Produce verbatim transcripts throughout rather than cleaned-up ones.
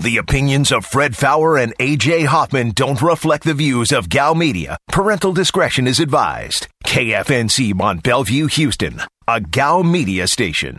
The opinions of Fred Faour and A J Hoffman don't reflect the views of Gal Media. Parental discretion is advised. K F N C Mont Bellevue, Houston, a Gal Media station.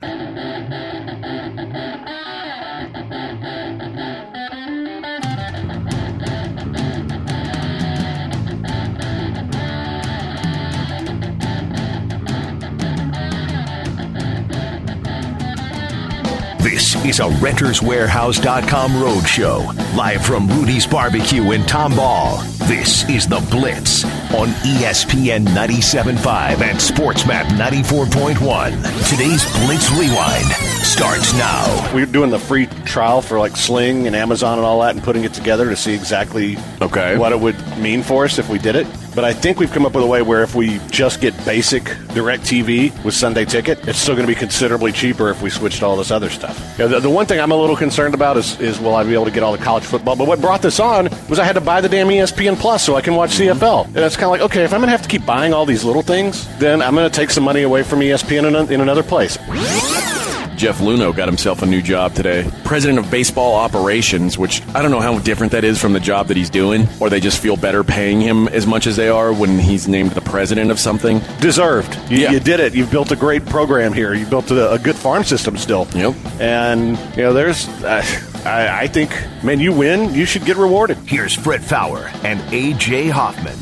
This is a Renters Warehouse dot com roadshow, live from Rudy's Barbecue in Tomball. This is The Blitz on E S P N ninety-seven point five and SportsMap ninety-four point one. Today's Blitz Rewind starts now. We're doing the free trial for like Sling and Amazon and all that and putting it together to see exactly okay. what it would mean for us if we did it. But I think we've come up with a way where if we just get basic DirecTV with Sunday Ticket, it's still going to be considerably cheaper if we switched to all this other stuff. You know, the, the one thing I'm a little concerned about is, is will I be able to get all the college football? But what brought this on was I had to buy the damn E S P N Plus so I can watch C F L. And it's kind of like, okay, if I'm going to have to keep buying all these little things, then I'm going to take some money away from E S P N in, a, in another place. Jeff Luno got himself a new job today. President of Baseball Operations, which I don't know how different that is from the job that he's doing, or they just feel better paying him as much as they are when he's named the president of something. Deserved. You, yeah. you did it. You've built a great program here. You built a, a good farm system still. Yep. And, you know, there's, uh, I, I think, man, you win, you should get rewarded. Here's Fred Faour and A J Hoffman.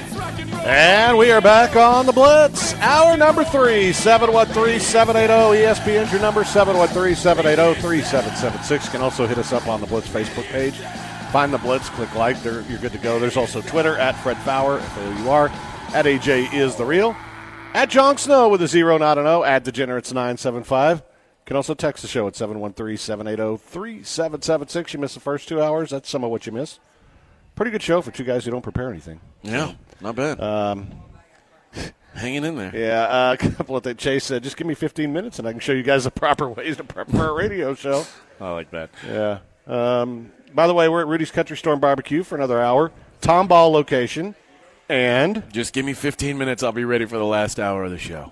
And we are back on the Blitz. Hour number three, seven one three, seven eight zero. E S P N's your number, seven one three, seven eight zero, three seven seven six. You can also hit us up on the Blitz Facebook page. Find the Blitz, click like, there, you're good to go. There's also Twitter, at Fred Faour, if there you are. At A J is the real. At Jon Snow with a zero, not an O. At Degenerates nine seven five. You can also text the show at seven one three, seven eight zero, three seven seven six. You missed the first two hours. That's some of what you missed. Pretty good show for two guys who don't prepare anything. Yeah, not bad. Um, Hanging in there. Yeah, uh, a couple of things. Chase said, just give me fifteen minutes and I can show you guys the proper ways to prep for a radio show. I like that. Yeah. Um, by the way, we're at Rudy's Country Storm Barbecue for another hour. Tomball location. And? Just give me fifteen minutes. I'll be ready for the last hour of the show.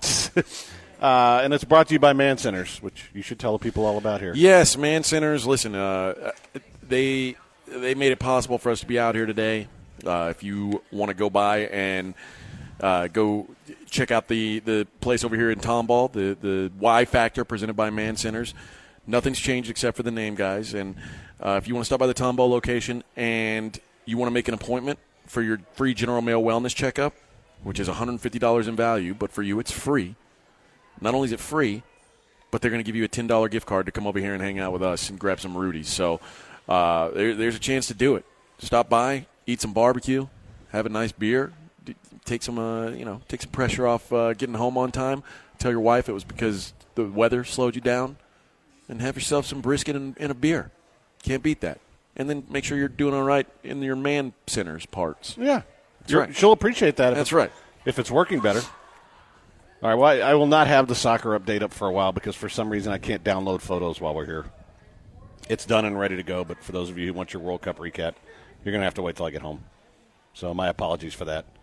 uh, and it's brought to you by Man Centers, which you should tell the people all about here. Yes, Man Centers. Listen, uh, they... They made it possible for us to be out here today. Uh, if you want to go by and uh, go check out the, the place over here in Tomball, the, the Y Factor presented by Man Centers, nothing's changed except for the name, guys. And uh, if you want to stop by the Tomball location and you want to make an appointment for your free General Mail wellness checkup, which is one hundred fifty dollars in value, but for you it's free. Not only is it free, but they're going to give you a ten dollars gift card to come over here and hang out with us and grab some Rudy's. So Uh, there, there's a chance to do it. Stop by, eat some barbecue, have a nice beer, d- take some, uh, you know, take some pressure off uh, getting home on time. Tell your wife it was because the weather slowed you down, and have yourself some brisket and, and a beer. Can't beat that. And then make sure you're doing all right in your Man Centers parts. Yeah, that's right. She'll appreciate that. If that's it's, right. If it's working better. All right. Well, I, I will not have the soccer update up for a while because for some reason I can't download photos while we're here. It's done and ready to go, but for those of you who want your World Cup recap, you're going to have to wait till I get home. So my apologies for that.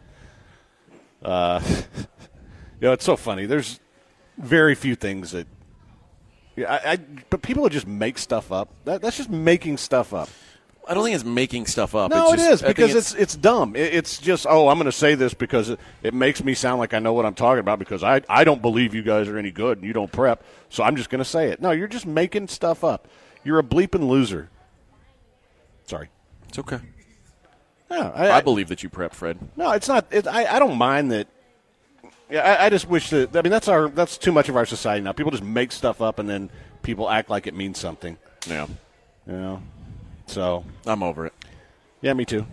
Uh, you know, it's so funny. There's very few things that yeah, I, I, but people would just make stuff up. That, that's just making stuff up. I don't think it's making stuff up. No, it's it just, is because it's, it's it's dumb. It, it's just, oh, I'm going to say this because it, it makes me sound like I know what I'm talking about because I, I don't believe you guys are any good and you don't prep, so I'm just going to say it. No, you're just making stuff up. You're a bleeping loser. Sorry. It's okay. No, I, I, I believe that you prep, Fred. No, it's not. It, I, I don't mind that. Yeah, I, I just wish that. I mean, that's our that's too much of our society now. People just make stuff up and then people act like it means something. Yeah. You know. So I'm over it. Yeah, me too.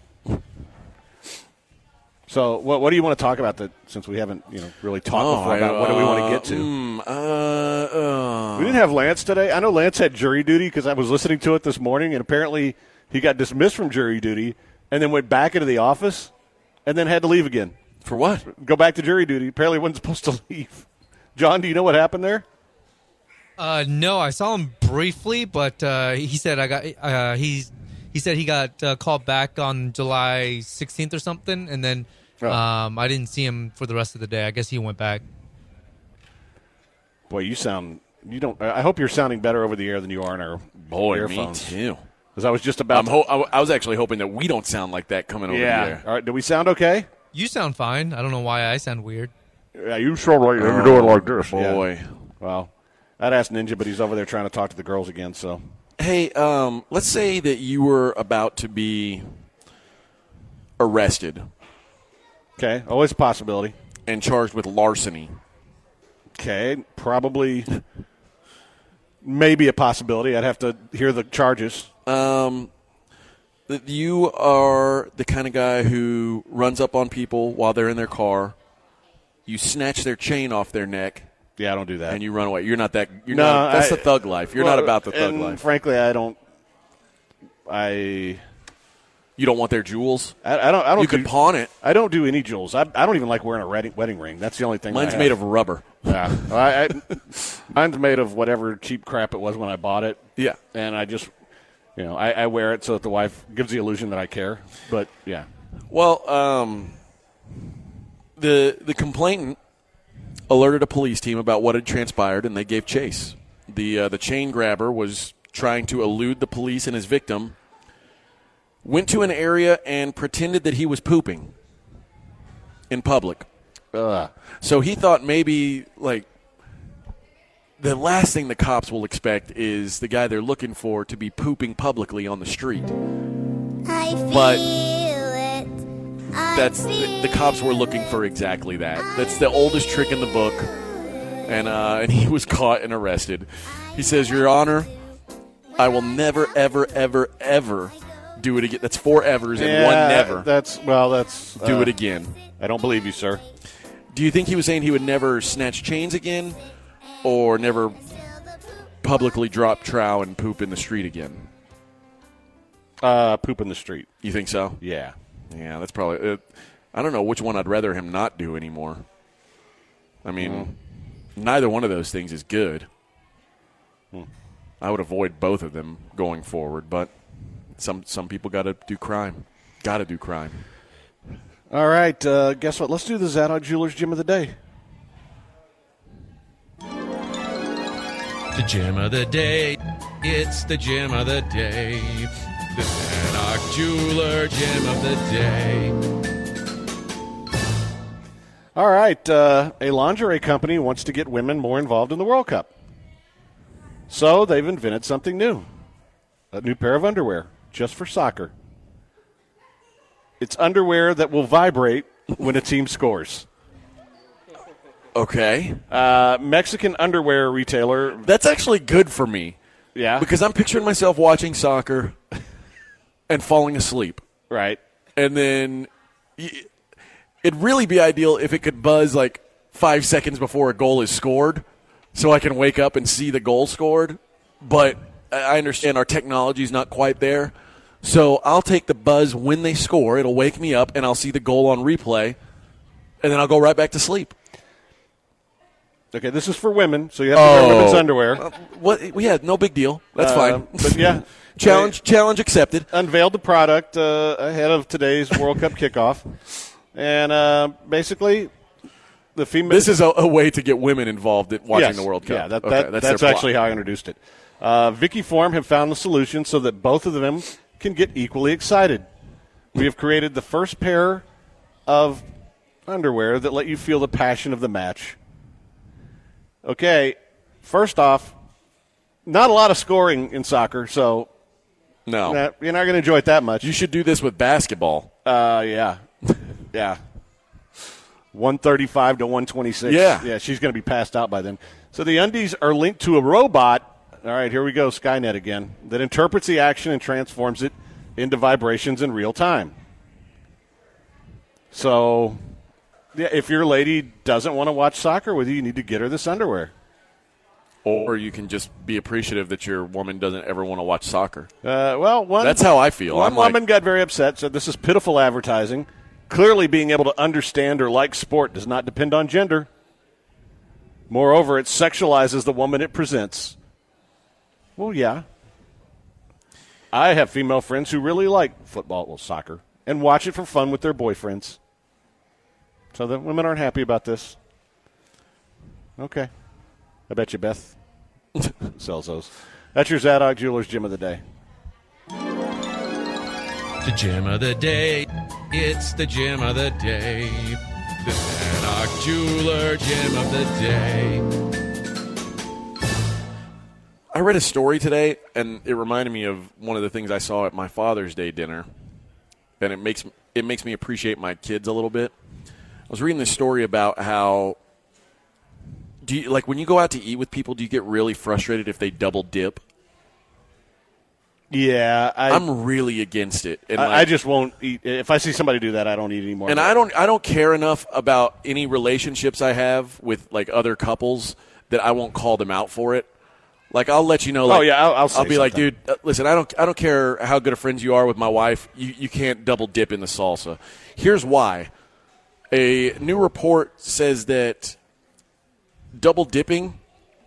So, what what do you want to talk about? That since we haven't, you know, really talked oh, before about I, what do we want to uh, get to? Mm, uh, uh. We didn't have Lance today. I know Lance had jury duty because I was listening to it this morning, and apparently he got dismissed from jury duty and then went back into the office and then had to leave again. For what? Go back to jury duty. Apparently, wasn't supposed to leave. John, do you know what happened there? Uh, no, I saw him briefly, but uh, he said I got. Uh, he's he said he got uh, called back on July sixteenth or something, and then. Oh. Um, I didn't see him for the rest of the day. I guess he went back. Boy, you sound you don't. I hope you're sounding better over the air than you are in our boy earphones. Me too. Because I was just about I'm ho- I was actually hoping that we don't sound like that coming over yeah. the air. All right, do we sound okay? You sound fine. I don't know why I sound weird. Yeah, you sound like you're doing like this. Boy. Yeah. Well, I'd ask Ninja, but he's over there trying to talk to the girls again, so. Hey, um, let's say that you were about to be arrested. Okay, always a possibility. And charged with larceny. Okay, probably maybe a possibility. I'd have to hear the charges. Um, that you are the kind of guy who runs up on people while they're in their car. You snatch their chain off their neck. Yeah, I don't do that. And you run away. You're not that. You're no, not, that's I, the thug life. You're well, not about the thug and life. Frankly, I don't. I. You don't want their jewels. I, I don't. I don't. You do, could pawn it. I don't do any jewels. I, I don't even like wearing a wedding, wedding ring. That's the only thing. Mine's I made of rubber. Yeah, I, I, mine's made of whatever cheap crap it was when I bought it. Yeah, and I just, you know, I, I wear it so that the wife gives the illusion that I care. But yeah. Well, um, the the complainant alerted a police team about what had transpired, and they gave chase. The uh, the chain grabber was trying to elude the police, and his victim went to an area and pretended that he was pooping in public. Ugh. So he thought maybe, like, the last thing the cops will expect is the guy they're looking for to be pooping publicly on the street. I feel But it. I that's the, the cops were looking for exactly that. That's the oldest trick in the book, and uh, and he was caught and arrested. He says, "Your Honor, I will never, ever, ever, ever do it again." That's four evers and yeah, one never. That's well. That's do uh, it again. I don't believe you, sir. Do you think he was saying he would never snatch chains again, or never publicly drop trow and poop in the street again? Uh, poop in the street. You think so? Yeah. Yeah, that's probably uh, I don't know which one I'd rather him not do anymore. I mean, mm. neither one of those things is good. Mm. I would avoid both of them going forward, but some some people got to do crime. Got to do crime. All right, uh, guess what? Let's do the Zadok Jewelers Gym of the Day. The Gym of the Day. It's the Gym of the Day. The Zadok Jeweler Gym of the Day. All right, uh, a lingerie company wants to get women more involved in the World Cup. So they've invented something new. A new pair of underwear just for soccer. It's underwear that will vibrate when a team scores. Okay. Uh, Mexican underwear retailer. That's actually good for me. Yeah. Because I'm picturing myself watching soccer and falling asleep. Right. And then it'd really be ideal if it could buzz like five seconds before a goal is scored so I can wake up and see the goal scored. But I understand our technology is not quite there. So I'll take the buzz when they score. It'll wake me up, and I'll see the goal on replay, and then I'll go right back to sleep. Okay, this is for women, so you have to wear oh. women's underwear. Uh, what? Yeah, no big deal. That's uh, fine. But yeah, challenge, challenge accepted. Unveiled the product uh, ahead of today's World Cup kickoff, and uh, basically, the female. This is a, a way to get women involved in watching yes, the World Cup. Yeah, that, okay, that, that's, that's their actually plot. how I introduced it. Uh, Vicky Form have found the solution so that both of them can get equally excited. We have created the first pair of underwear that let you feel the passion of the match. Okay, first off, not a lot of scoring in soccer, so no, nah, you're not going to enjoy it that much. You should do this with basketball. Uh, yeah, yeah, one thirty-five to one twenty-six. Yeah, yeah, she's going to be passed out by then. So the undies are linked to a robot. All right, here we go, Skynet again, that interprets the action and transforms it into vibrations in real time. So, yeah, if your lady doesn't want to watch soccer with you, you need to get her this underwear. Or you can just be appreciative that your woman doesn't ever want to watch soccer. Uh, well, one, that's how I feel. One I'm like, woman got very upset, said this is pitiful advertising. Clearly being able to understand or like sport does not depend on gender. Moreover, it sexualizes the woman it presents. Well, yeah. I have female friends who really like football, well, soccer, and watch it for fun with their boyfriends. So the women aren't happy about this. Okay. I bet you Beth sells those. That's your Zadok Jewelers Gym of the Day. the gem of the day. It's the gem of the day. The Zadok Jeweler gem of the day. I read a story today, and it reminded me of one of the things I saw at my Father's Day dinner, and it makes it makes me appreciate my kids a little bit. I was reading this story about how, do you, like when you go out to eat with people, do you get really frustrated if they double dip? Yeah, I, I'm really against it. And I, like, I just won't eat. If I see somebody do that, I don't eat anymore. And I don't, I don't care enough about any relationships I have with like other couples that I won't call them out for it. Like I'll let you know. Like, oh yeah, I'll, I'll, say I'll be something. like, dude, uh, listen, I don't, I don't care how good of friends you are with my wife. You, you can't double dip in the salsa. Here's why. A new report says that double dipping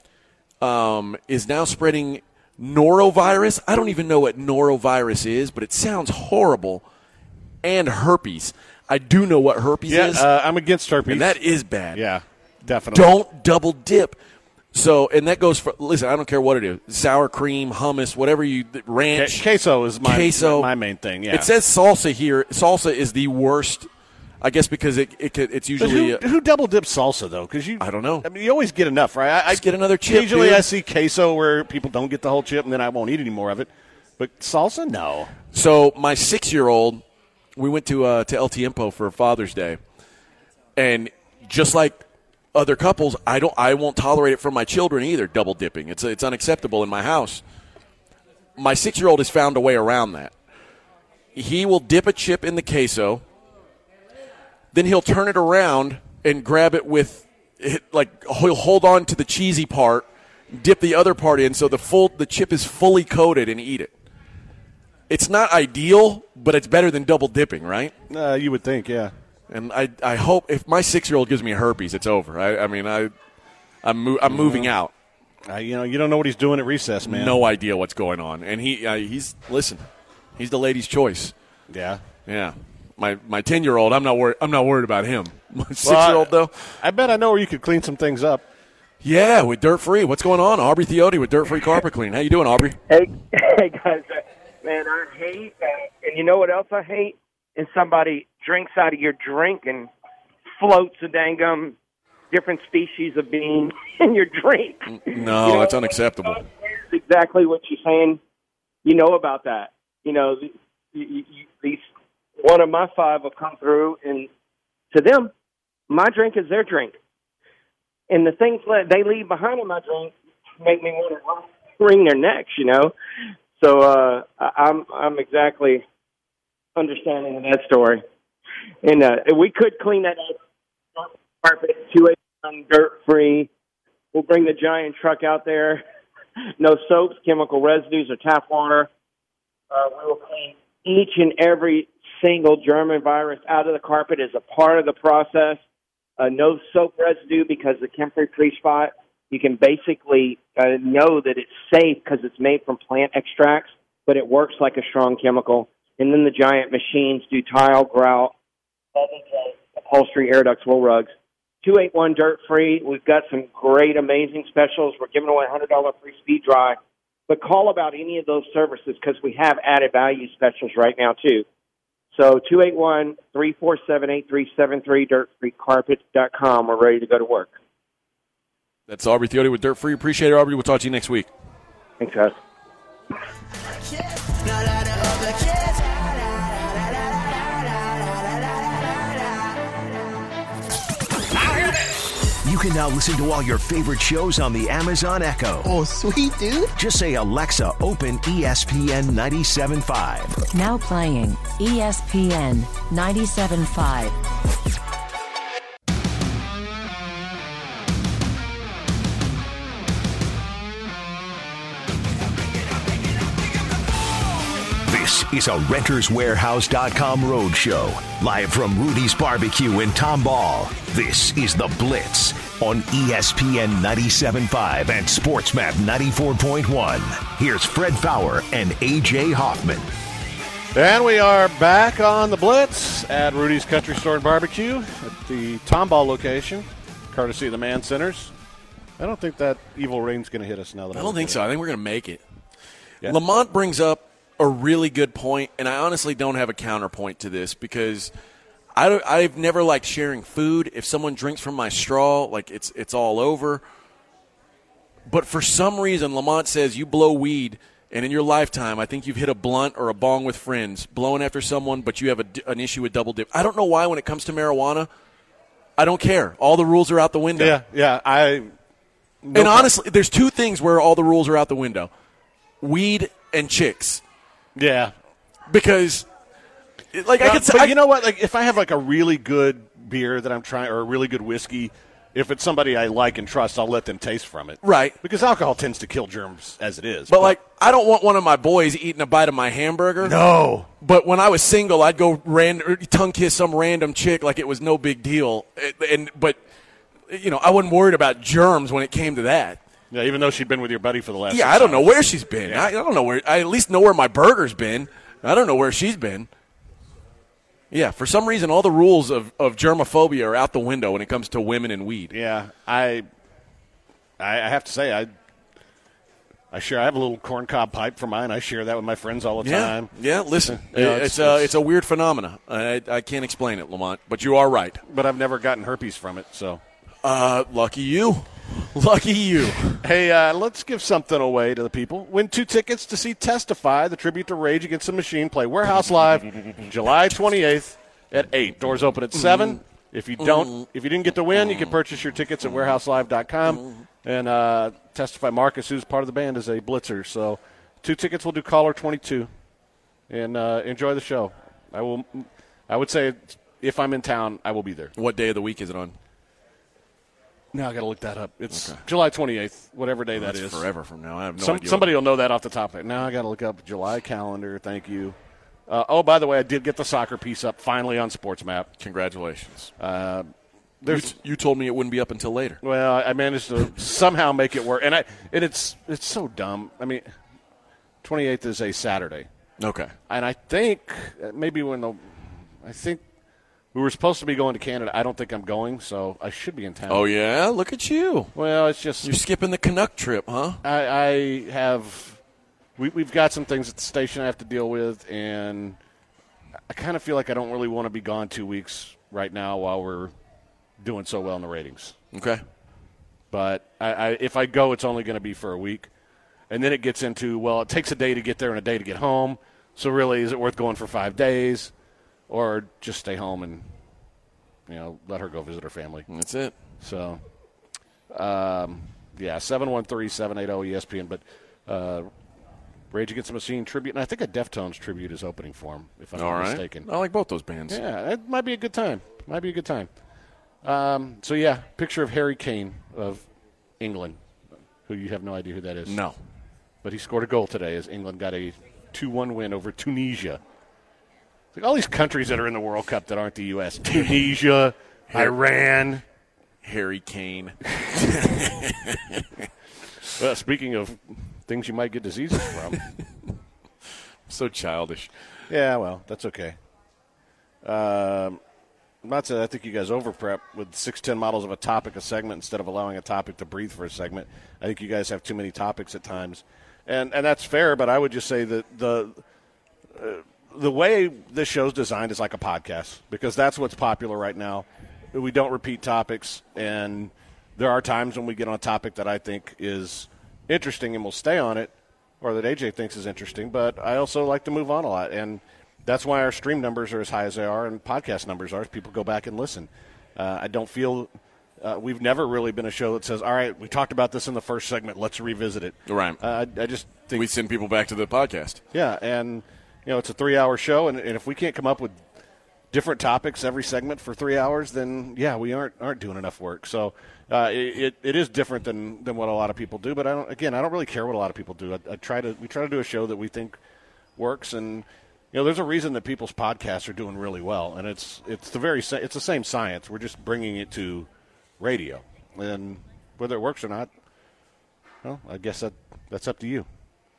um, is now spreading norovirus. I don't even know what norovirus is, but it sounds horrible. And herpes. I do know what herpes yeah, is. Uh, I'm against herpes. And that is bad. Yeah, definitely. Don't double dip. So, and that goes for, listen, I don't care what it is. Sour cream, hummus, whatever you, ranch. Queso is my, queso. my main thing, yeah. It says salsa here. Salsa is the worst, I guess, because it, it it's usually. But who, who double dips salsa, though? Because you, I don't know. I mean, you always get enough, right? I, Just get another chip, Occasionally dude. I see queso where people don't get the whole chip, and then I won't eat any more of it. But salsa, no. So, my six-year-old, we went to uh, to El Tiempo for Father's Day. And just like other couples, I don't. I won't tolerate it from my children either. Double dipping, it's it's unacceptable in my house. My six-year-old has found a way around that. He will dip a chip in the queso, then he'll turn it around and grab it with, like he'll hold on to the cheesy part, dip the other part in, so the full the chip is fully coated, and eat it. It's not ideal, but it's better than double dipping, right? Uh, you would think, yeah. And I, I hope if my six-year-old gives me herpes, it's over. I, I mean, I, I'm, mo- I'm moving out. Uh, you know, you don't know what he's doing at recess, man. No idea what's going on. And he, uh, he's listen, he's the lady's choice. Yeah, yeah. My my ten-year-old, I'm not worried. I'm not worried about him. My six-year-old well, though, I bet I know where you could clean some things up. Yeah, with Dirt Free. What's going on, Aubrey Theote with Dirt Free Carpet Clean? How you doing, Aubrey? Hey, hey guys, man, I hate that. And you know what else I hate? Is somebody drinks out of your drink and floats a dangum different species of bean in your drink. No, you know, that's unacceptable. That's exactly what you're saying. You know about that. You know, the, you, you, these one of my five will come through, and to them, my drink is their drink. And the things that they leave behind in my drink make me want to wring their necks, you know. So uh, I'm I'm exactly understanding of that story. And uh, we could clean that up. Carpet, two eighty-one dirt free. We'll bring the giant truck out there. No soaps, chemical residues, or tap water. Uh, we will clean each and every single German virus out of the carpet as a part of the process. Uh, no soap residue because the chemical-free spot, you can basically uh, know that it's safe because it's made from plant extracts, but it works like a strong chemical. And then the giant machines do tile, grout, upholstery, air ducts, wool rugs. two eighty-one dirt free. We've got some great, amazing specials. We're giving away a one hundred dollars free speed dry. But call about any of those services because we have added value specials right now, too. So two eight one, three four seven, eight three seven three, dirt free carpet dot com. We're ready to go to work. That's Aubrey Theote with Dirt Free. Appreciate it, Aubrey. We'll talk to you next week. Thanks, guys. You can now listen to all your favorite shows on the Amazon Echo. Oh, sweet, dude. Just say, Alexa, open E S P N ninety-seven point five. Now playing E S P N ninety-seven point five. This is a Renters Warehouse dot com road show. Live from Rudy's Barbecue in Tomball. This is The Blitz on E S P N ninety-seven point five and SportsMap ninety-four point one. Here's Fred Fowler and A J Hoffman. And we are back on The Blitz at Rudy's Country Store and Barbecue at the Tomball location, courtesy of the Man Centers. I don't think that evil rain's going to hit us now. That I don't think so. I think we're going to make it. Yeah. Lamont brings up a really good point, and I honestly don't have a counterpoint to this because I don't, I've never liked sharing food. If someone drinks from my straw, like it's it's all over. But for some reason, Lamont says you blow weed, and in your lifetime, I think you've hit a blunt or a bong with friends, blowing after someone, but you have a, an issue with double dip. I don't know why when it comes to marijuana, I don't care. All the rules are out the window. Yeah, yeah. I. No and honestly, there's two things where all the rules are out the window: weed and chicks. Yeah, because like no, I could say, but I, you know what? Like if I have like a really good beer that I'm trying, or a really good whiskey, if it's somebody I like and trust, I'll let them taste from it. Right, because alcohol tends to kill germs as it is. But, but like, I don't want one of my boys eating a bite of my hamburger. No. But when I was single, I'd go random tongue kiss some random chick like it was no big deal. And but you know, I wasn't worried about germs when it came to that. Yeah, even though she'd been with your buddy for the last. Yeah, I don't hours. know where she's been. Yeah. I, I don't know where. I at least know where my burger's been. I don't know where she's been. Yeah, for some reason, all the rules of, of germophobia are out the window when it comes to women and weed. Yeah, I, I have to say, I, I share. I have a little corncob pipe for mine. I share that with my friends all the yeah. time. Yeah, listen, you know, it's it's, a it's, it's a weird phenomena. I, I can't explain it, Lamont, but you are right. But I've never gotten herpes from it, so. Uh, lucky you. Lucky you. Hey, uh, let's give something away to the people. Win two tickets to see Testify, the tribute to Rage Against the Machine, play Warehouse Live July twenty-eighth at eight. Doors open at seven. If you don't, if you didn't get to win, you can purchase your tickets at warehouse live dot com. And uh, Testify, Marcus, who's part of the band, is a blitzer. So two tickets will do caller twenty-two. And uh, enjoy the show. I will. I would say if I'm in town, I will be there. What day of the week is it on? Now I got to look that up. It's okay. July twenty-eighth, whatever day well, that is. Forever from now. I have no Some, idea. Somebody will know that off the top of it. Now I got to look up July calendar. Thank you. Uh, oh, by the way, I did get the soccer piece up finally on SportsMap. Congratulations. Uh, there's, you, you told me it wouldn't be up until later. Well, I managed to somehow make it work, and I and it's it's so dumb. I mean, twenty-eighth is a Saturday. Okay. And I think maybe when the I think. We were supposed to be going to Canada. I don't think I'm going, so I should be in town. Oh, yeah? Look at you. Well, it's just... You're skipping the Canuck trip, huh? I, I have... We, we've got some things at the station I have to deal with, and I kind of feel like I don't really want to be gone two weeks right now while we're doing so well in the ratings. Okay. But I, I, if I go, it's only going to be for a week. And then it gets into, well, it takes a day to get there and a day to get home, so really is it worth going for five days? Or just stay home and, you know, let her go visit her family. That's it. So, um, yeah, seven one three, seven eight zero E S P N. But uh, Rage Against the Machine tribute, and I think a Deftones tribute is opening for him, if I'm All not right. mistaken. I like both those bands. Yeah, it might be a good time. Might be a good time. Um, so, yeah, picture of Harry Kane of England, who you have no idea who that is. No. But he scored a goal today as England got a two one win over Tunisia. Like all these countries that are in the World Cup that aren't the U S Tunisia, Iran. Harry Kane. Well, speaking of things you might get diseases from. So childish. Yeah, well, that's okay. Um, I'm not saying I think you guys over-prep with six ten models of a topic a segment instead of allowing a topic to breathe for a segment. I think you guys have too many topics at times. And and that's fair, but I would just say that the uh, – the way this show's designed is like a podcast because that's what's popular right now. We don't repeat topics, and there are times when we get on a topic that I think is interesting and we'll stay on it, or that A J thinks is interesting, but I also like to move on a lot, and that's why our stream numbers are as high as they are and podcast numbers are as people go back and listen. Uh, I don't feel uh, – we've never really been a show that says, all right, we talked about this in the first segment, let's revisit it. Right. Uh, I, I just think – we send people back to the podcast. Yeah, and – you know, it's a three-hour show, and, and if we can't come up with different topics every segment for three hours, then, yeah, we aren't aren't doing enough work. So uh, it, it is different than, than what a lot of people do. But, I don't, again, I don't really care what a lot of people do. I, I try to We try to do a show that we think works. And, you know, there's a reason that people's podcasts are doing really well, and it's it's the very it's the same science. We're just bringing it to radio. And whether it works or not, well, I guess that that's up to you.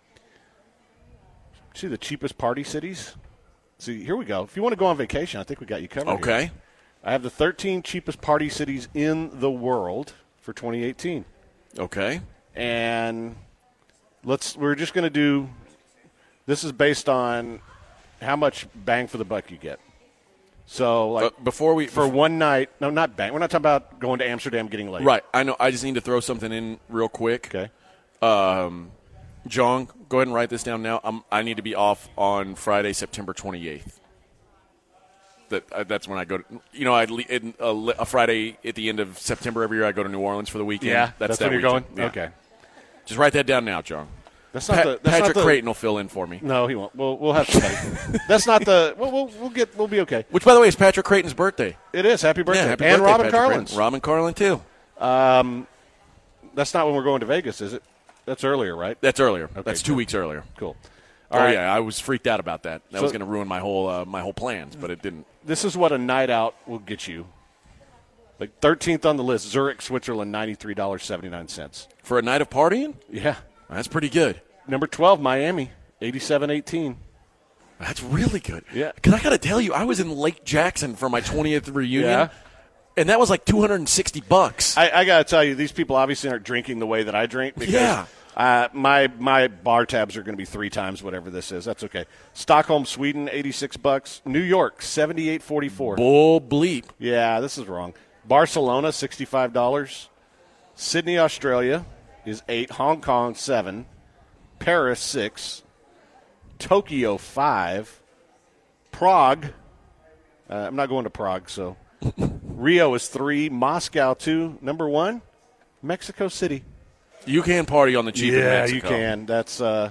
See the cheapest party cities? See, here we go. If you want to go on vacation, I think we got you covered. Okay. Here. I have the thirteen cheapest party cities in the world for twenty eighteen. Okay. And let's we're just going to do This is based on how much bang for the buck you get. So, like, uh, before we for one night, no, not bang. We're not talking about going to Amsterdam getting late. Right. I know. I just need to throw something in real quick. Okay. Um, John, go ahead and write this down now. I'm, I need to be off on Friday, September twenty-eighth. That uh, that's when I go to. You know, I in a, a Friday at the end of September every year. I go to New Orleans for the weekend. Yeah, that's, that's that when you're weekend. going. Yeah. Okay. Just write that down now, John. That's not Pat, the that's Patrick not the, Creighton will fill in for me. No, he won't. We'll we'll have somebody. That's not the. We'll, we'll we'll get. We'll be okay. Which, by the way, is Patrick Creighton's birthday. It is. Happy birthday. Yeah, happy and birthday, Robin Patrick Carlin's. Creighton. Robin Carlin too. Um, that's not when we're going to Vegas, is it? That's earlier, right? That's earlier. Okay, That's two cool. weeks earlier. Cool. Oh All right. yeah, I was freaked out about that. That So- was going to ruin my whole uh, my whole plans, but it didn't. This is what a night out will get you. Like thirteenth on the list, Zurich, Switzerland, ninety-three dollars and seventy-nine cents. For a night of partying? Yeah. That's pretty good. Number twelve, Miami, eighty-seven eighteen. That's really good. Yeah. Because I got to tell you, I was in Lake Jackson for my twentieth reunion, Yeah. and that was like two hundred sixty bucks. I, I got to tell you, these people obviously aren't drinking the way that I drink. Because, Yeah. Uh, my my bar tabs are going to be three times whatever this is. That's okay. Stockholm, Sweden, eighty-six bucks. New York, seventy-eight forty-four. Bull bleep. Yeah, this is wrong. Barcelona, sixty-five dollars. Sydney, Australia is eight. Hong Kong, seven. Paris, six. Tokyo, five. Prague. Uh, I'm not going to Prague, so. Rio is three. Moscow, two. Number one, Mexico City. You can party on the cheap in Yeah, Mexico. you can. That's. Uh,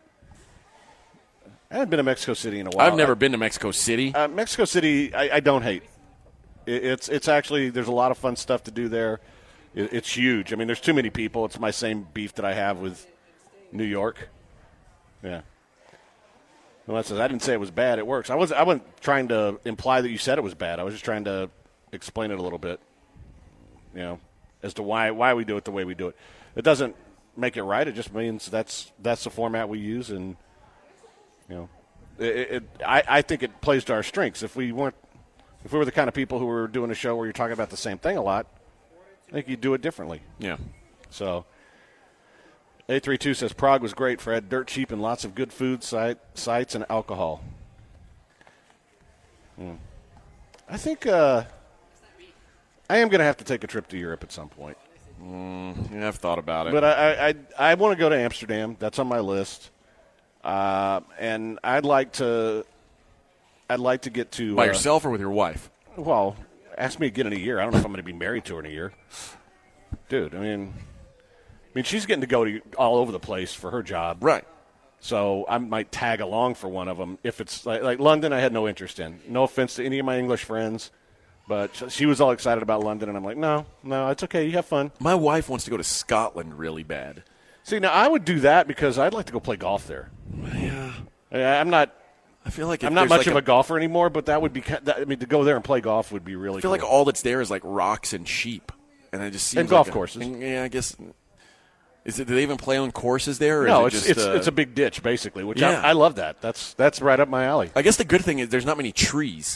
I haven't been to Mexico City in a while. I've never been to Mexico City. Uh, Mexico City, I, I don't hate. It, it's it's actually there's a lot of fun stuff to do there. It, it's huge. I mean, there's too many people. It's my same beef that I have with New York. Yeah. Well, that says I didn't say it was bad. It works. I was I wasn't trying to imply that you said it was bad. I was just trying to explain it a little bit. You know, as to why why we do it the way we do it. It doesn't make it right. It just means that's that's the format we use, and you know, it, it, I, I think it plays to our strengths. If we weren't, if we were the kind of people who were doing a show where you're talking about the same thing a lot, I think you'd do it differently. Yeah. So, eight three two says Prague was great, Fred. Dirt cheap and lots of good food site, sites and alcohol. Hmm. I think uh, I am going to have to take a trip to Europe at some point. Mm, yeah, I've thought about it. But I I, I, I want to go to Amsterdam. That's on my list. Uh, and I'd like to I'd like to get to By uh, yourself or with your wife? Well, ask me again in a year. I don't know if I'm going to be married to her in a year. Dude, I mean I mean she's getting to go to all over the place for her job. Right. So I might tag along for one of them if it's like, like London. I had no interest in. No offense to any of my English friends. But she was all excited about London, and I'm like, no, no, it's okay. You have fun. My wife wants to go to Scotland really bad. See, now I would do that because I'd like to go play golf there. Yeah. I'm not. I feel like if I'm not there's much like of a, a golfer anymore, but that would be. That, I mean, to go there and play golf would be really. I feel cool. like all that's there is like rocks and sheep, and it just seems And golf like a- courses. and, yeah, I guess. Is it? Do they even play on courses there? Or no, is it's it just, it's uh, it's a big ditch basically, which Yeah. I, I love that. That's that's right up my alley. I guess the good thing is there's not many trees,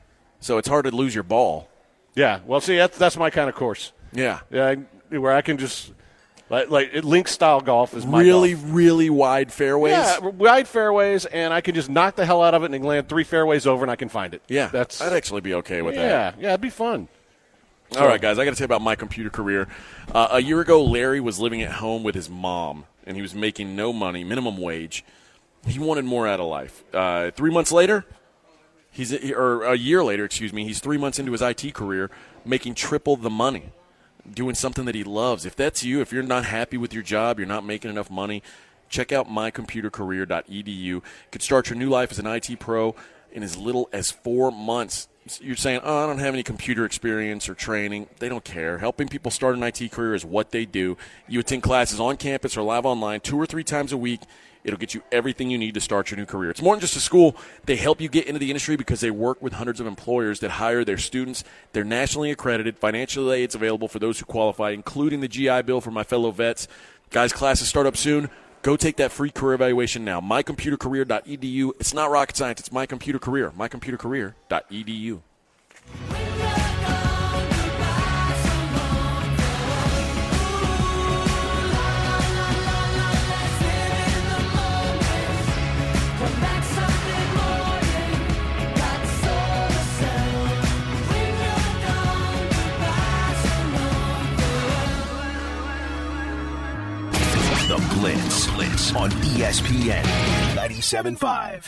so it's hard to lose your ball. Yeah, well, see, that's that's my kind of course. Yeah. Yeah, I- where I can just like like link style golf is my Really, golf. really wide fairways. Yeah, wide fairways, and I can just knock the hell out of it and land three fairways over, and I can find it. Yeah, that's I'd actually be okay with yeah, that. yeah, it'd be fun. All right, guys, I got to tell you about my computer career. Uh, a year ago, Larry was living at home with his mom, and he was making no money, minimum wage. He wanted more out of life. Uh, three months later, he's or a year later, excuse me, he's three months into his I T career, making triple the money, doing something that he loves. If that's you, if you're not happy with your job, you're not making enough money, check out my computer career dot e d u. You could start your new life as an I T pro in as little as four months. You're saying, oh, I don't have any computer experience or training. They don't care. Helping people start an I T career is what they do. You attend classes on campus or live online two or three times a week. It'll get you everything you need to start your new career. It's more than just a school. They help you get into the industry because they work with hundreds of employers that hire their students. They're nationally accredited. Financial aid's available for those who qualify, including the G I Bill for my fellow vets. Guys, classes start up soon. Go take that free career evaluation now. my computer career dot e d u. It's not rocket science. It's My Computer Career. my computer career dot e d u. on E S P N ninety-seven point five.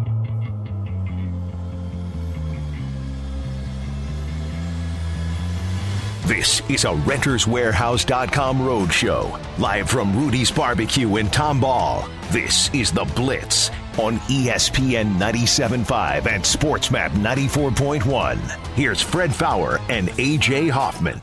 This is a Renters Warehouse dot com roadshow. Live from Rudy's Barbecue in Tomball. This is The Blitz on E S P N ninety-seven point five and SportsMap ninety-four point one. Here's Fred Faour and A J Hoffman.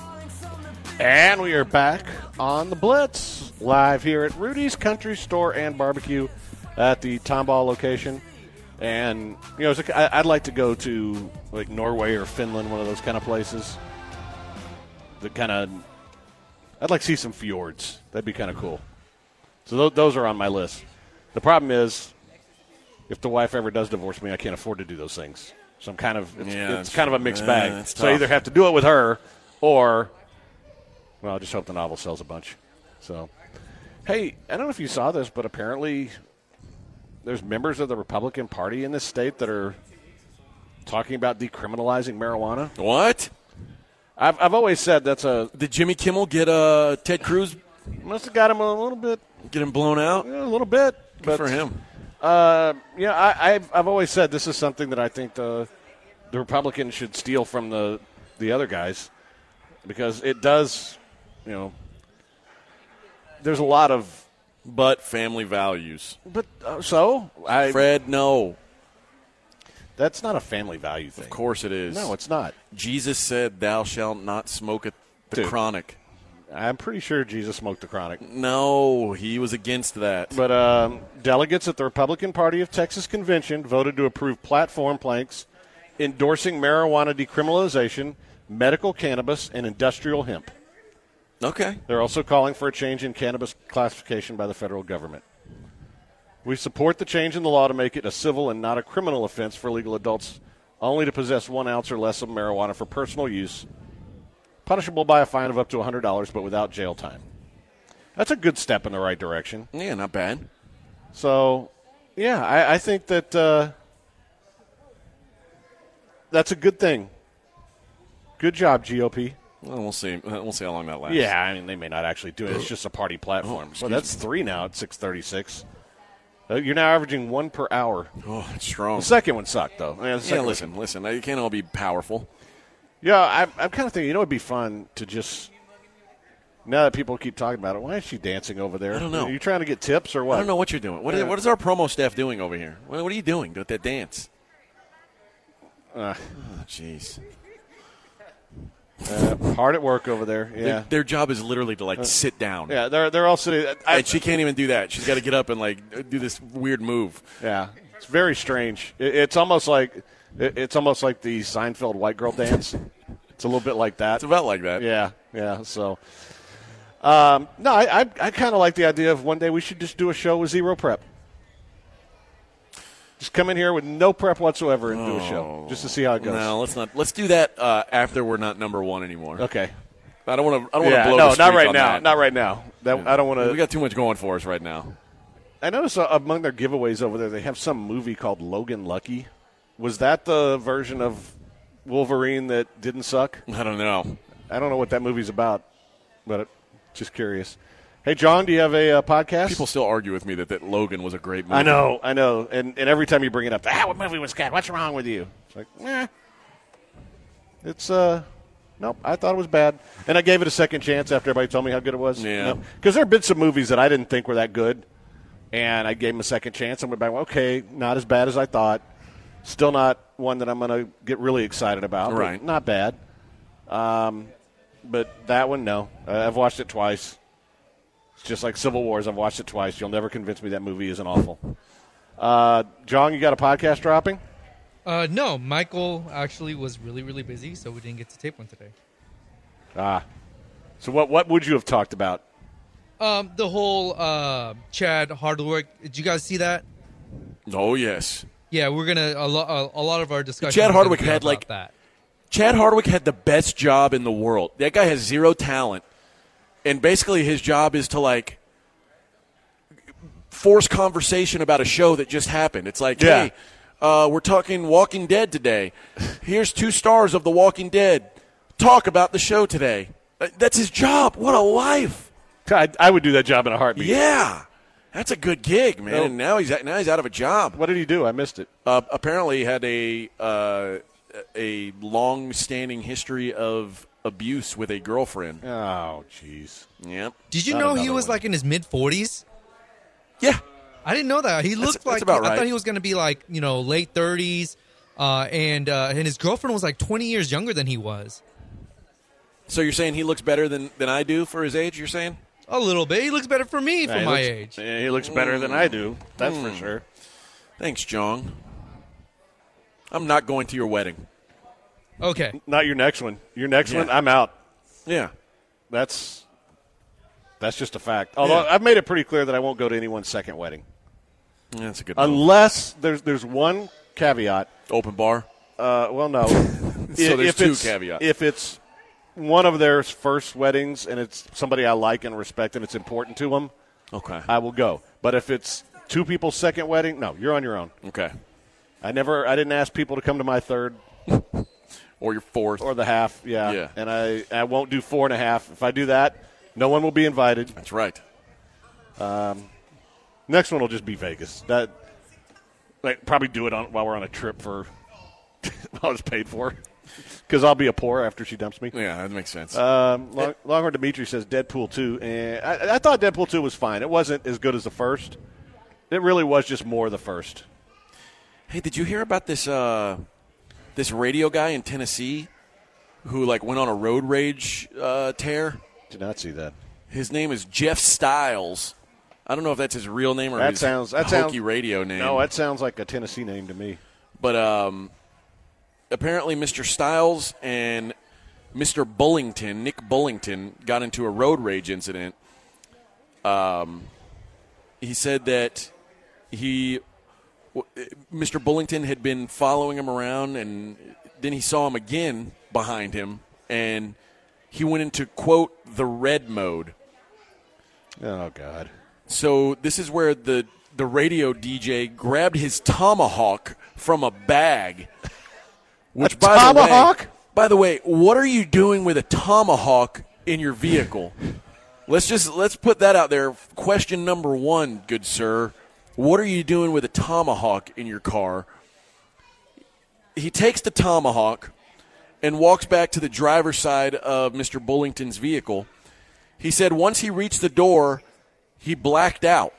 And we are back on The Blitz, live here at Rudy's Country Store and Barbecue at the Tomball location. And, you know, it's like, I'd like to go to, like, Norway or Finland, one of those kind of places. The kind of, I'd like to see some fjords. That'd be kind of cool. So th- those are on my list. The problem is, if the wife ever does divorce me, I can't afford to do those things. So I'm kind of, it's, yeah, it's kind of a mixed yeah, bag. it's So I tough. either have to do it with her, or, well, I just hope the novel sells a bunch. So, hey, I don't know if you saw this, but apparently there's members of the Republican Party in this state that are talking about decriminalizing marijuana. What? I've I've always said that's a. Did Jimmy Kimmel get uh, Ted Cruz? Must have got him a little bit. Get him blown out? Yeah, a little bit. Good but, for him. Uh, yeah, I, I've I've always said this is something that I think the the Republicans should steal from the the other guys, because it does, you know. There's a lot of, but family values. But uh, so I Fred, no. That's not a family value thing. Of course it is. No, it's not. Jesus said, "Thou shalt not smoke at the Dude. chronic." I'm pretty sure Jesus smoked the chronic. No, he was against that. But um, delegates at the Republican Party of Texas convention voted to approve platform planks endorsing marijuana decriminalization, medical cannabis, and industrial hemp. Okay. They're also calling for a change in cannabis classification by the federal government. We support the change in the law to make it a civil and not a criminal offense for legal adults only to possess one ounce or less of marijuana for personal use, punishable by a fine of up to one hundred dollars but without jail time. That's a good step in the right direction. Yeah, not bad. So, yeah, I, I think that uh, that's a good thing. Good job, G O P. Well, we'll see. We'll see how long that lasts. Yeah, I mean, they may not actually do it. It's just a party platform. Oh, well, that's three now at six thirty-six. Uh, you're now averaging one per hour. Oh, it's strong. The second one sucked, though. I mean, the Yeah, second listen, one- listen. You can't all be powerful. Yeah, I'm, I'm kind of thinking, you know, it'd be fun to just, now that people keep talking about it, why is she dancing over there? I don't know. Are you trying to get tips or what? I don't know what you're doing. What, is, Yeah. what is our promo staff doing over here? What, what are you doing with that dance? Uh, Oh, jeez. uh, hard at work over there. Yeah. Their, their job is literally to, like, sit down. Yeah, they're, they're all sitting. I, And she can't even do that. She's got to get up and, like, do this weird move. Yeah, it's very strange. It, it's almost like it, it's almost like the Seinfeld white girl dance. It's a little bit like that. It's about like that. Yeah, yeah. So, um, no, I I, I kind of like the idea of one day we should just do a show with zero prep. Just come in here with no prep whatsoever and do a show just to see how it goes. No, let's not. Let's do that uh, after we're not number one anymore. Okay. I don't want to. I don't Yeah, want to blow no, the streak not right on now. that. Not right now. That I don't want to. We got too much going for us right now. I noticed uh, among their giveaways over there, they have some movie called Logan Lucky. Was that the version of Wolverine that didn't suck? I don't know. I don't know what that movie's about, but it, just curious. Hey, John, do you have a uh, podcast? People still argue with me that, that Logan was a great movie. I know, I know. And and every time you bring it up, ah, what movie was that? What's wrong with you? It's like, eh. It's, uh, nope, I thought it was bad. And I gave it a second chance after everybody told me how good it was. Yeah. Because there have been some movies that I didn't think were that good, and I gave them a second chance and went back, okay, not as bad as I thought. Still not one that I'm going to get really excited about. but Right. Not bad. Um, but that one, no. Uh, I've watched it twice. It's just like Civil Wars. I've watched it twice. You'll never convince me that movie isn't awful. Uh, John, you got a podcast dropping? Uh, no, Michael actually was really, really busy, so we didn't get to tape one today. Ah. So what what would you have talked about? Um, the whole uh, Chad Hardwick. Did you guys see that? Oh yes. Yeah, we're gonna a, lo- a, a lot of our discussion. Chad is gonna Hardwick be had, about like- that. Chad Hardwick had the best job in the world. That guy has zero talent, and basically his job is to like force conversation about a show that just happened. It's like, Yeah. hey, uh, we're talking Walking Dead today. Here's two stars of The Walking Dead. Talk about the show today. Uh, That's his job. What a life. I, I would do that job in a heartbeat. Yeah. That's a good gig, man. No. And now he's now he's out of a job. What did he do? I missed it. Uh, apparently, he had a uh, a long-standing history of abuse with a girlfriend. Oh, jeez. Yep. Did you Not know he another was one. like in his mid forties? Yeah. I didn't know that. He looked that's like about I right. thought he was going to be like you know late thirties, uh, and uh, and his girlfriend was like twenty years younger than he was. So you're saying he looks better than, than I do for his age? You're saying? A little bit. He looks better for me Yeah, for he my looks- age. yeah, he looks better than I do. That's for sure. Thanks, John. I'm not going to your wedding. Okay. Not your next one. Your next Yeah. one, I'm out. Yeah. That's that's just a fact. Although Yeah. I've made it pretty clear that I won't go to anyone's second wedding. That's a good move. Unless there's there's one caveat. Open bar? Uh, well, no. So there's if two it's, caveats. If it's one of their first weddings and it's somebody I like and respect and it's important to them, Okay. I will go. But if it's two people's second wedding, no, you're on your own. Okay. I never, I didn't ask people to come to my third Or your fourth. or the half. Yeah. Yeah. And I, I won't do four and a half. If I do that, no one will be invited. That's right. Next one will just be Vegas. That, like, probably do it on while we're on a trip for while it's paid for, because I'll be a poor after she dumps me. Yeah, that makes sense. Um, Long, Longhorn Dimitri says Deadpool two, and I, I thought Deadpool two was fine. It wasn't as good as the first. It really was just more the first. Hey, did you hear about this uh, this radio guy in Tennessee who like went on a road rage uh, tear? Did not see that. His name is Jeff Styles. I don't know if that's his real name or That his sounds that hokey sounds radio name. No, that sounds like a Tennessee name to me. But um, apparently, Mister Styles and Mister Bullington, Nick Bullington, got into a road rage incident. Um, he said that he, Mister Bullington, had been following him around, and then he saw him again behind him, and he went into, quote, the red mode. Oh, God. So this is where the the radio D J grabbed his tomahawk from a bag. Which, A by tomahawk? The way, by the way, what are you doing with a tomahawk in your vehicle? let's just let's put that out there. Question number one, good sir. What are you doing with a tomahawk in your car? He takes the tomahawk and walks back to the driver's side of Mister Bullington's vehicle. He said once he reached the door, he blacked out.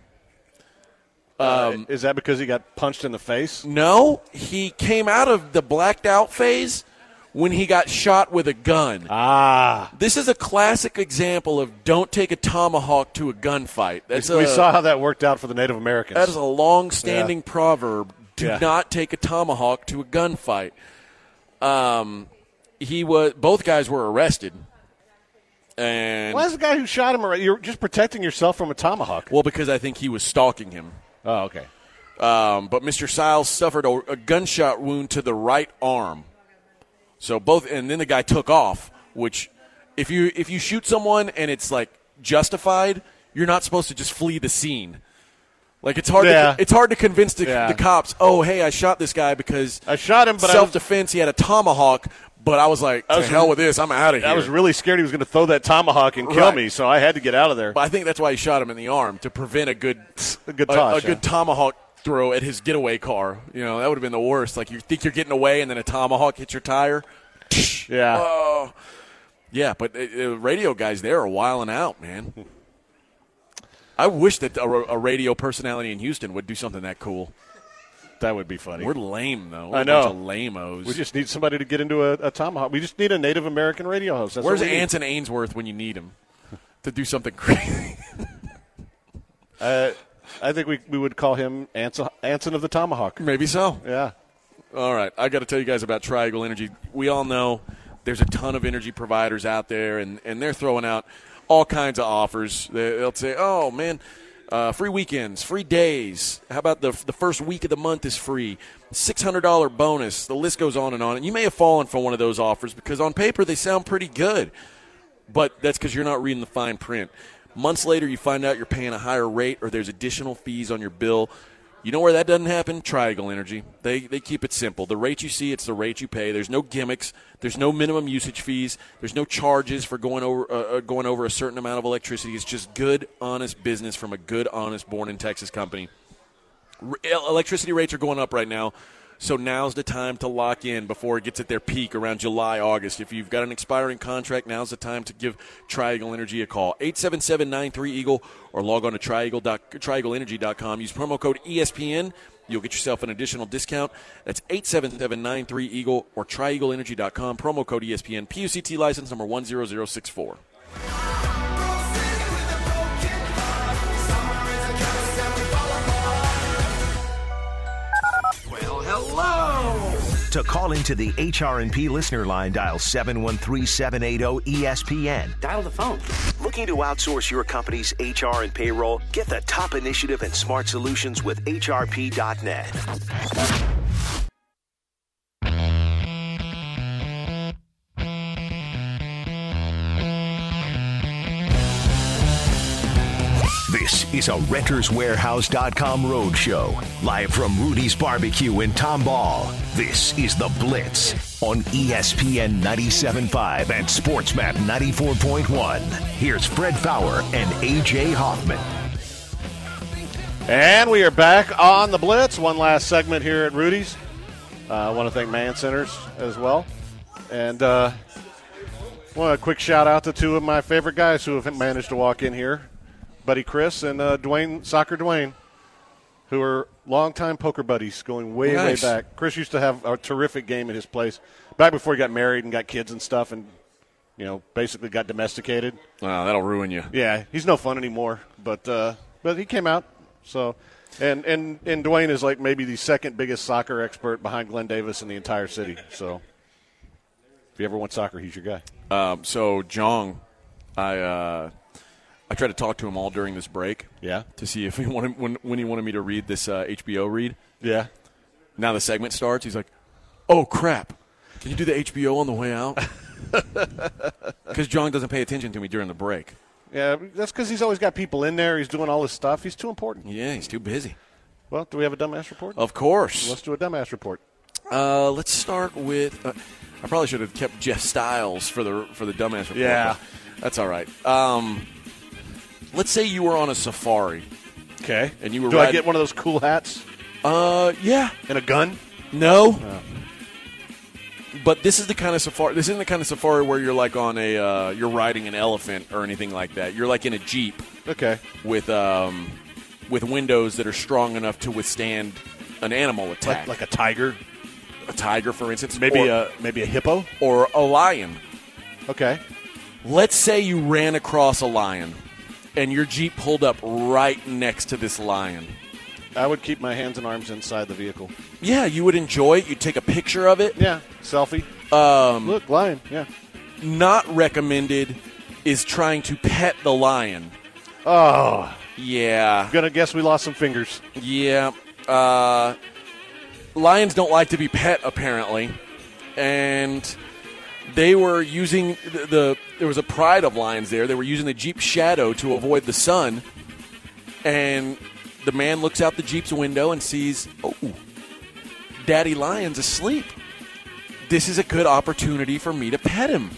Um, Is that because he got punched in the face? No, he came out of the blacked out phase when he got shot with a gun. Ah. This is a classic example of don't take a tomahawk to a gunfight. That's we a, saw how that worked out for the Native Americans. That is a long-standing Yeah. proverb. Do Yeah. not take a tomahawk to a gunfight. Um, he was. Both guys were arrested. And Why is the guy who shot him? You're just protecting yourself from a tomahawk. well, because I think he was stalking him. Oh, okay. Um, but Mister Siles suffered a, a gunshot wound to the right arm. So both, and then the guy took off. Which, if you if you shoot someone and it's like justified, you're not supposed to just flee the scene. Like it's hard. Yeah. To, it's hard to convince the, Yeah. the cops. Oh, hey, I shot this guy because I shot him, but I was- self defense. He had a tomahawk. But I was like, to was hell re- with this. I'm out of here. I was really scared he was going to throw that tomahawk and kill Right. me, so I had to get out of there. But I think that's why he shot him in the arm, to prevent a good A good a, toss, a good yeah. tomahawk throw at his getaway car. You know, that would have been the worst. Like you think you're getting away, and then a tomahawk hits your tire. Yeah. Oh, yeah. But uh, uh, radio guys there are wilding out, man. I wish that a, a radio personality in Houston would do something that cool. That would be funny. We're lame though. We're I a know. bunch of lame-os. We just need somebody to get into a, a tomahawk. We just need a Native American radio host. That's Where's what we need. Anson Ainsworth when you need him to do something crazy? Uh, I think we, we would call him Anson, Anson of the Tomahawk. Maybe so. Yeah. All right, I got to tell you guys about Triangle Energy. We all know there's a ton of energy providers out there, and, and they're throwing out all kinds of offers. They, they'll say, oh, man, uh, free weekends, free days. How about the the first week of the month is free? six hundred dollars bonus. The list goes on and on. And you may have fallen for one of those offers because on paper they sound pretty good, but that's because you're not reading the fine print. Months later, you find out you're paying a higher rate or there's additional fees on your bill. You know where that doesn't happen? Triangle Energy. They they keep it simple. The rate you see, it's the rate you pay. There's no gimmicks. There's no minimum usage fees. There's no charges for going over uh, going over a certain amount of electricity. It's just good, honest business from a good, honest, born-in-Texas company. Re- electricity rates are going up right now, so now's the time to lock in before it gets at their peak around July, August. If you've got an expiring contract, now's the time to give Triangle Energy a call. eight seven seven, nine three, EAGLE or log on to triangle energy dot com. Use promo code E S P N. You'll get yourself an additional discount. That's eight seven seven, nine three, EAGLE or triangle energy dot com. Promo code E S P N. P U C T license number one zero zero six four. To call into the H R and P listener line, dial seven one three, seven eight zero, E S P N. Dial the phone. Looking to outsource your company's H R and payroll? Get the top initiative and smart solutions with H R P dot net. This is a Renters Warehouse dot com road show. Live from Rudy's Barbecue in Tomball. This is The Blitz on E S P N ninety-seven point five and SportsMap ninety-four point one. Here's Fred Fowler and A J Hoffman. And we are back on The Blitz. One last segment here at Rudy's. Uh, I want to thank Man Centers as well. And uh, want a quick shout out to two of my favorite guys who have managed to walk in here. Buddy Chris and uh, Dwayne, Soccer Dwayne, who are longtime poker buddies going way, nice. way back. Chris used to have a terrific game at his place back before he got married and got kids and stuff and, you know, basically got domesticated. Wow, that'll ruin you. Yeah, he's no fun anymore, but uh, but he came out. So, and, and, and Dwayne is like maybe the second biggest soccer expert behind Glenn Davis in the entire city. So if you ever want soccer, he's your guy. Um, so, Jong, I uh, – I tried to talk to him all during this break. Yeah. To see if he wanted when, when he wanted me to read this uh, H B O read. Yeah. Now the segment starts. He's like, "Oh crap! Can you do the H B O on the way out?" Because John doesn't pay attention to me during the break. Yeah, that's because he's always got people in there. He's doing all this stuff. He's too important. Yeah, he's too busy. Well, do we have a dumbass report? Of course. Let's do a dumbass report. Uh, let's start with. Uh, I probably should have kept Jeff Styles for the for the dumbass report. Yeah, that's all right. Um. Let's say you were on a safari. Okay. And you were Do riding, I get one of those cool hats? Uh, yeah. And a gun? No. Oh. But this is the kind of safari. This isn't the kind of safari where you're like on a uh, you're riding an elephant or anything like that. You're like in a Jeep. Okay. With um, with windows that are strong enough to withstand an animal attack, like, like a tiger. A tiger, for instance. Maybe or, a maybe a hippo or a lion. Okay. Let's say you ran across a lion. And your Jeep pulled up right next to this lion. I would keep my hands and arms inside the vehicle. Yeah, you would enjoy it. You'd take a picture of it. Yeah, selfie. Um, Look, lion, yeah. Not recommended is trying to pet the lion. Oh. Yeah. I'm going to guess we lost some fingers. Yeah. Uh, lions don't like to be pet, apparently. And they were using the, the – there was a pride of lions there. They were using the Jeep shadow to avoid the sun. And the man looks out the Jeep's window and sees, oh, Daddy Lion's asleep. This is a good opportunity for me to pet him.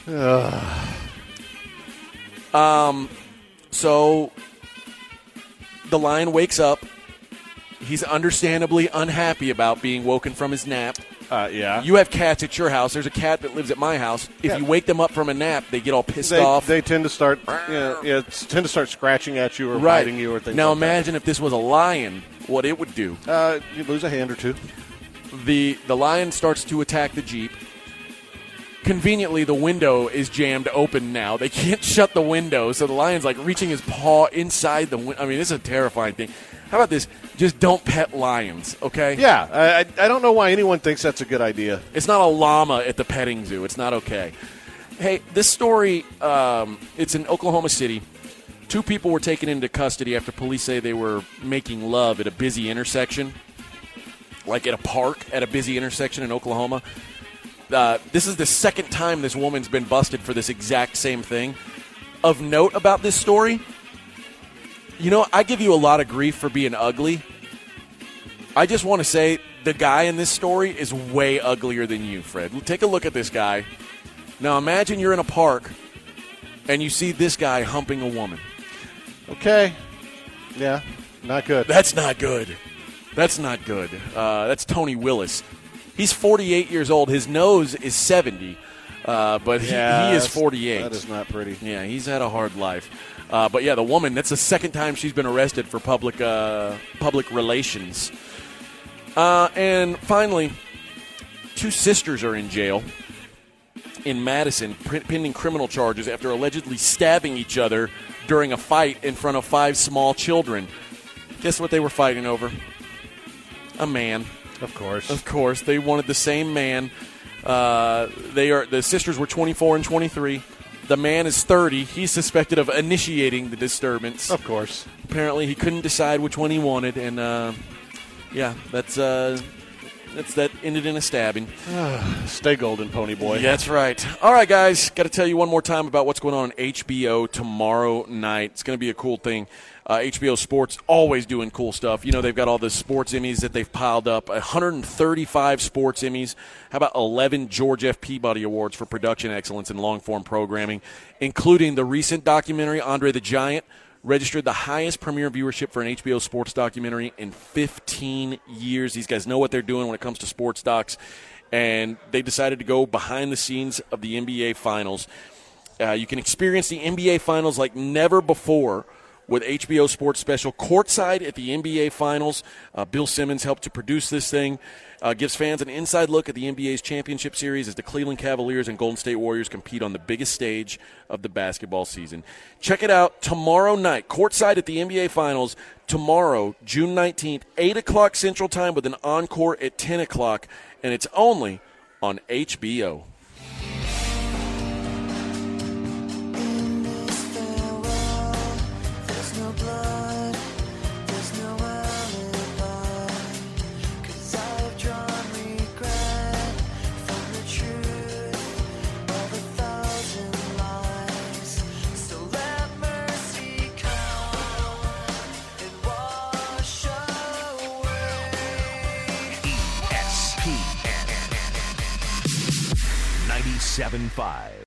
um, so the lion wakes up. He's understandably unhappy about being woken from his nap. Uh, yeah. You have cats at your house. There's a cat that lives at my house. If yeah. you wake them up from a nap, they get all pissed they, off. They tend to start, you know, yeah, tend to start scratching at you or right. biting you or things. Now like imagine that. if this was a lion, what it would do. Uh, you lose a hand or two. The the lion starts to attack the Jeep. Conveniently, the window is jammed open now. They can't shut the window, so the lion's like reaching his paw inside the window. I mean, this is a terrifying thing. How about this? Just don't pet lions, okay? Yeah, I, I don't know why anyone thinks that's a good idea. It's not a llama at the petting zoo. It's not okay. Hey, this story, um, it's in Oklahoma City. Two people were taken into custody after police say they were making love at a busy intersection, like at a park at a busy intersection in Oklahoma. Uh, this is the second time this woman's been busted for this exact same thing. Of note about this story, you know, I give you a lot of grief for being ugly, I just want to say the guy in this story is way uglier than you, Fred. Take a look at this guy. Now imagine you're in a park and you see this guy humping a woman. Okay. Yeah, not good. That's not good. That's not good. Uh, that's Tony Willis. He's forty-eight years old. His nose is seventy, uh, but yeah, he, he is forty-eight. That is not pretty. Yeah, he's had a hard life. Uh, but, yeah, the woman, that's the second time she's been arrested for public uh, public relations. Uh, and finally, two sisters are in jail in Madison pending criminal charges after allegedly stabbing each other during a fight in front of five small children. Guess what they were fighting over? A man. Of course. Of course. They wanted the same man. Uh, they are the sisters were twenty-four and twenty-three. The man is thirty. He's suspected of initiating the disturbance. Of course. Apparently, he couldn't decide which one he wanted, and uh, yeah, that's uh, that's that ended in a stabbing. Stay golden, pony boy. Yeah, that's right. All right, guys, got to tell you one more time about what's going on on H B O tomorrow night. It's going to be a cool thing. Uh, H B O Sports always doing cool stuff. You know, they've got all the sports Emmys that they've piled up, one hundred thirty-five sports Emmys. How about eleven George F. Peabody Awards for production excellence in long-form programming, including the recent documentary, Andre the Giant, registered the highest premiere viewership for an H B O sports documentary in fifteen years. These guys know what they're doing when it comes to sports docs, and they decided to go behind the scenes of the N B A Finals. Uh, you can experience the N B A Finals like never before with H B O Sports Special Courtside at the N B A Finals. Uh, Bill Simmons helped to produce this thing. Uh, gives fans an inside look at the N B A's championship series as the Cleveland Cavaliers and Golden State Warriors compete on the biggest stage of the basketball season. Check it out tomorrow night, courtside at the N B A Finals, tomorrow, June nineteenth, eight o'clock Central Time with an encore at ten o'clock, and it's only on H B O. ninety-seven point five